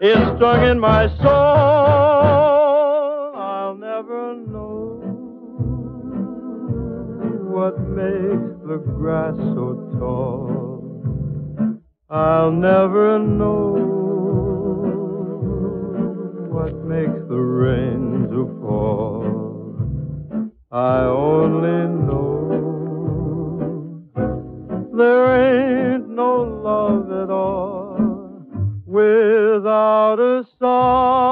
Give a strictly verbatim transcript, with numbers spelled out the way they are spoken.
is strung in my soul. I'll never know what makes the grass so tall. I'll never know what makes the rain to fall. I only know there ain't no love at all without a song.